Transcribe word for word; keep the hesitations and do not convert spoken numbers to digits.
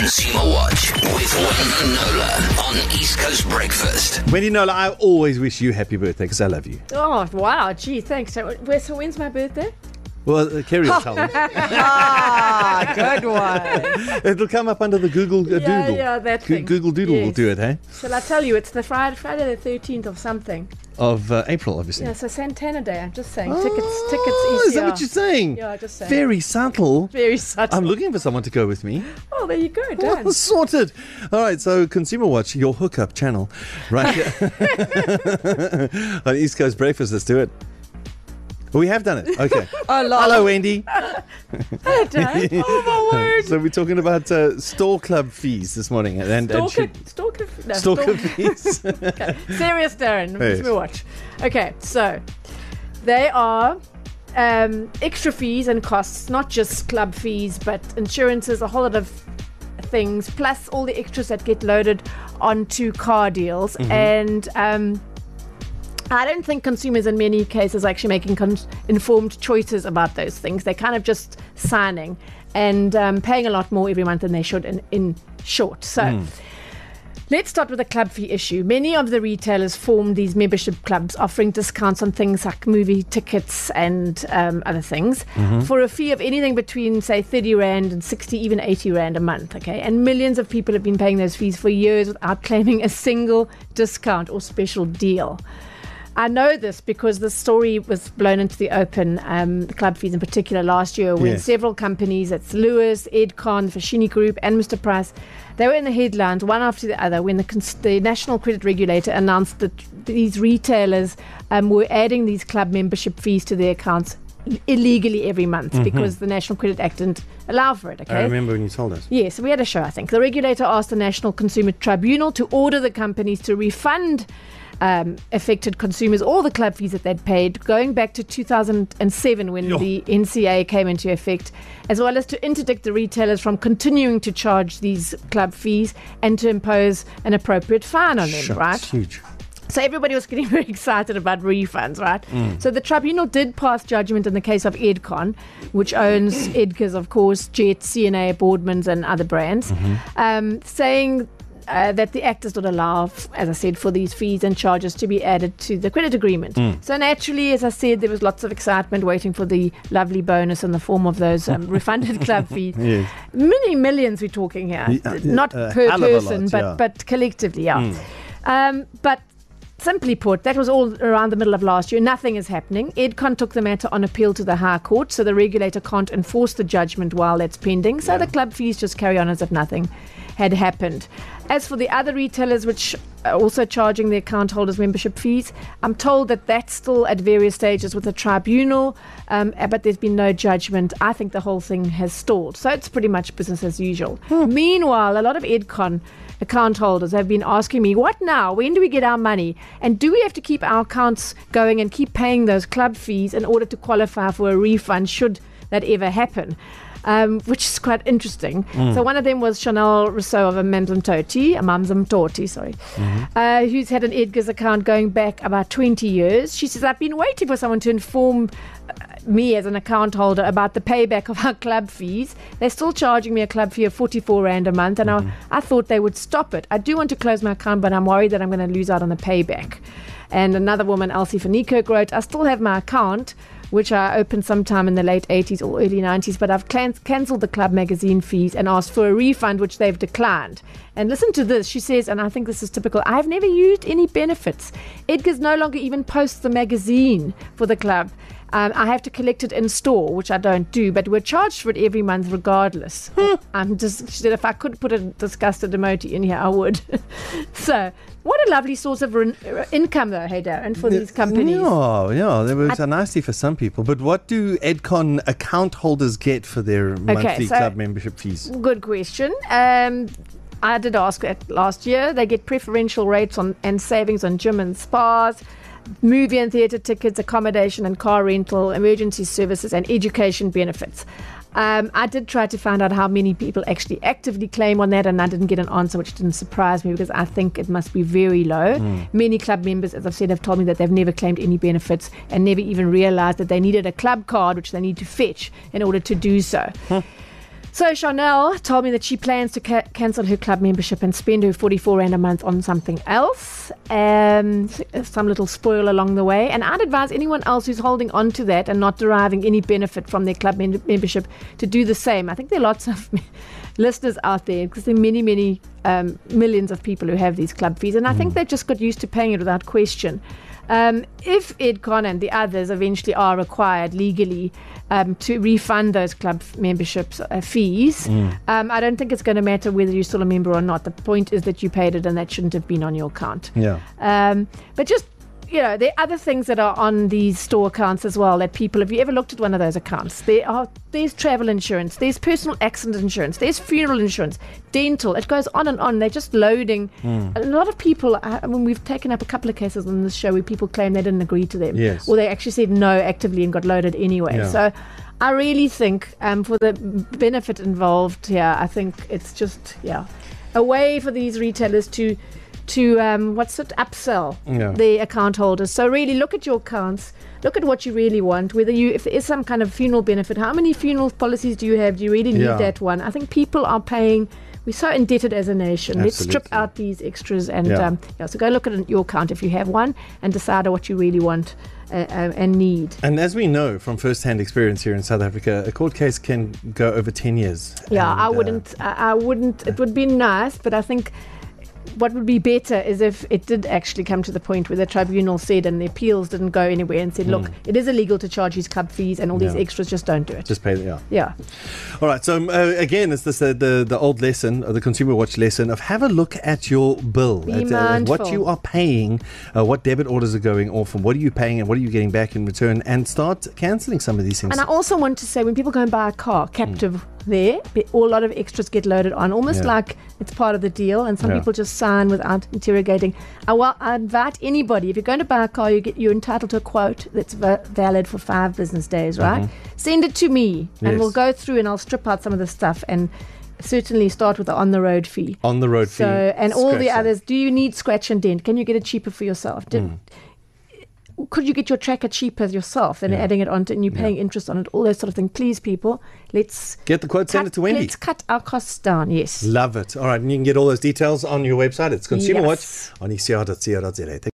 Consumer Watch with Wendy Knowler on East Coast Breakfast. Wendy Knowler, I always wish you happy birthday because I love you. Oh, wow. Gee, thanks. So, where- so when's my birthday? Well, uh, Kerry will tell me. Ah, good one. It'll come up under the Google uh, Yeah, Doodle. yeah, that Go- thing. Google Doodle will Yes. do it, hey? Shall I tell you? It's the Friday, Friday the thirteenth of something. Of uh, April, obviously. Yeah, so Santana Day. I'm just saying. Oh, tickets, tickets, E C R. is that what you're saying? Yeah, just saying. Very subtle. Very subtle. I'm looking for someone to go with me. Oh, there you go, Oh, done. sorted. All right, so Consumer Watch, your hookup channel, right here on East Coast Breakfast. Let's do it. We have done it. Okay. Hello, Wendy. Hello, Dan. Oh, my word. So we're talking about uh, store club fees this morning, and, and Stalker, should- stalker, no, store stalk- club fees. Okay. Serious, Darren. Yes. Let me watch. Okay, so they are um, extra fees and costs, not just club fees, but insurances, a whole lot of things, plus all the extras that get loaded onto car deals. Mm-hmm. And um, I don't think consumers in many cases are actually making con- informed choices about those things. They're kind of just signing and um, paying a lot more every month than they should in, in short. So Mm. let's start with the club fee issue. Many of the retailers formed these membership clubs offering discounts on things like movie tickets and um, other things Mm-hmm. for a fee of anything between, say, thirty rand and sixty, even eighty rand a month. Okay, and millions of people have been paying those fees for years without claiming a single discount or special deal. I know this because the story was blown into the open, um, the club fees in particular last year, when Yes. several companies, it's Lewis, Edcon, the Fashini Group and Mister Price, they were in the headlines one after the other when the, cons- the National Credit Regulator announced that these retailers um, were adding these club membership fees to their accounts illegally every month Mm-hmm. because the National Credit Act didn't allow for it. Okay. I remember when you told us. Yes, we had a show, I think. The regulator asked the National Consumer Tribunal to order the companies to refund um, affected consumers all the club fees that they'd paid going back to two thousand seven when Yo. the N C A came into effect, as well as to interdict the retailers from continuing to charge these club fees and to impose an appropriate fine on them, Sure, right? it's huge. So everybody was getting very excited about refunds, right? So the tribunal did pass judgment in the case of Edcon, which owns Edgar's, of course, Jet, C N A, Boardmans and other brands, um, saying uh, that the Act does not allow, f- as I said, for these fees and charges to be added to the credit agreement. So naturally, as I said, there was lots of excitement waiting for the lovely bonus in the form of those um, refunded club fees. Yes. Many millions we're talking here, Yeah, not a per hell of a person, lot, but, yeah. but collectively, yeah. Um, but simply put, that was all around the middle of last year. Nothing is happening. Edcon took the matter on appeal to the High Court, so the regulator can't enforce the judgment while that's pending. So the club fees just carry on as if nothing had happened. As for the other retailers, which are also charging their account holders membership fees, I'm told that that's still at various stages with the tribunal, um, but there's been no judgment. I think the whole thing has stalled. So it's pretty much business as usual. Meanwhile, a lot of Edcon account holders have been asking me, what now? When do we get our money? And do we have to keep our accounts going and keep paying those club fees in order to qualify for a refund should that ever happen? Um, which is quite interesting. So one of them was Chanel Rousseau of a Mamzamtoti, a Mamzamtoti, sorry, uh, who's had an Edgar's account going back about twenty years. She says, I've been waiting for someone to inform uh, me as an account holder about the payback of our club fees. They're still charging me a club fee of forty-four rand a month, and I, I thought they would stop it. I do want to close my account, but I'm worried that I'm going to lose out on the payback. And another woman, Elsie van Niekerk, wrote, I still have my account, which I opened sometime in the late eighties or early nineties, but I've can- cancelled the club magazine fees and asked for a refund, which they've declined. And listen to this. She says, and I think this is typical, I've never used any benefits. Edgar's no longer even posts the magazine for the club. Um, I have to collect it in store, which I don't do, but we're charged for it every month regardless. I'm just, she said, if I could put a disgusted emoji in here, I would. So, what a lovely source of re- income, though, hey, Darren, for these companies. Yeah, yeah, there was a nasty for some people. But what do Edcon account holders get for their monthly so- club membership fees? Good question. Um, I did ask that last year. They get preferential rates on and savings on gym and spas, movie and theatre tickets, accommodation and car rental, emergency services and education benefits. Um, I did try to find out how many people actually actively claim on that, and I didn't get an answer, which didn't surprise me because I think it must be very low. Mm. Many club members, as I've said, have told me that they've never claimed any benefits and never even realised that they needed a club card, which they need to fetch in order to do so. Huh. So Chanel told me that she plans to ca- cancel her club membership and spend her forty-four rand a month on something else. Um, some little spoil along the way. And I'd advise anyone else who's holding on to that and not deriving any benefit from their club mem- membership to do the same. I think there are lots of listeners out there, because there are many, many um, millions of people who have these club fees. And I mm. think they've just got used to paying it without question. Um, if Edcon and the others eventually are required legally um, to refund those club memberships uh, fees, mm. um, I don't think it's going to matter whether you're still a member or not. The point is that you paid it and that shouldn't have been on your account. Yeah. Um, but just, you know, there are other things that are on these store accounts as well that people, have you ever looked at one of those accounts? There are, there's travel insurance, there's personal accident insurance, there's funeral insurance, dental, it goes on and on. They're just loading. Mm. A lot of people, I mean, we've taken up a couple of cases on this show where people claim they didn't agree to them. Yes. Or they actually said no actively and got loaded anyway. Yeah. So I really think um, for the benefit involved here, I think it's just, yeah, a way for these retailers to to um, what's it upsell yeah. the account holders. So really look at your accounts, look at what you really want, whether you, if there is some kind of funeral benefit, how many funeral policies do you have? Do you really need yeah. that one? I think people are paying, we're so indebted as a nation. Absolutely. Let's strip out these extras and yeah. um, yeah, so go look at your account if you have one and decide what you really want uh, uh, and need. And as we know from first-hand experience here in South Africa, a court case can go over ten years. Yeah, and, I wouldn't, uh, I, I wouldn't, it would be nice, but I think what would be better is if it did actually come to the point where the tribunal said and the appeals didn't go anywhere and said, look, mm. it is illegal to charge these club fees and all these yeah. extras, just don't do it. Just pay, yeah. Yeah. All right, so uh, again, it's this, uh, the, the old lesson, or the Consumer Watch lesson of have a look at your bill. Be at, uh, what you are paying, uh, what debit orders are going off, and what are you paying and what are you getting back in return, and start cancelling some of these things. And I also want to say, when people go and buy a car, captive, mm. there, a lot of extras get loaded on, almost yeah. like it's part of the deal, and some yeah. people just sign without interrogating. I, well, I invite anybody, if you're going to buy a car, you get, you're entitled to a quote that's va- valid for five business days, right? Mm-hmm. Send it to me, yes. and we'll go through and I'll strip out some of the stuff and certainly start with the on-the-road fee. On-the-road so, fee. And all the others. Do you need scratch and dent? Can you get it cheaper for yourself? Did, mm. Could you get your tracker cheaper yourself than yeah. adding it onto and you're paying yeah. interest on it, all those sort of things? Please, people, let's get the quote, cut, send it to Wendy. Let's cut our costs down, yes. Love it. All right, and you can get all those details on your website. It's Consumer yes. Watch on E C R dot co dot za.